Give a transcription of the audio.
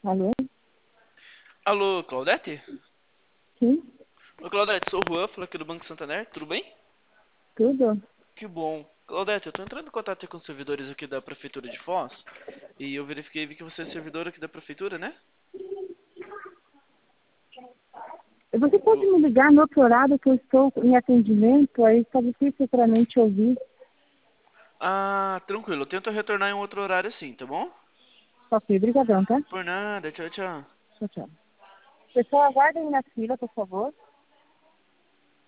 Alô? Alô, Claudete? Sim? Oi, Claudete, sou o Juan, falo aqui do Banco Santander, tudo bem? Tudo? Que bom. Claudete, eu tô entrando em contato com os servidores aqui da Prefeitura de Foz e eu verifiquei e vi que você é servidor aqui da Prefeitura, né? Você pode Eu- me ligar no outro horário que eu estou em atendimento? Aí está difícil para mim te ouvir. Ah, tranquilo, eu tento retornar em um outro horário sim, tá bom? Ok, brigadão, tá? Por nada, tchau, tchau. Tchau, tchau. Pessoal, aguardem na fila, por favor.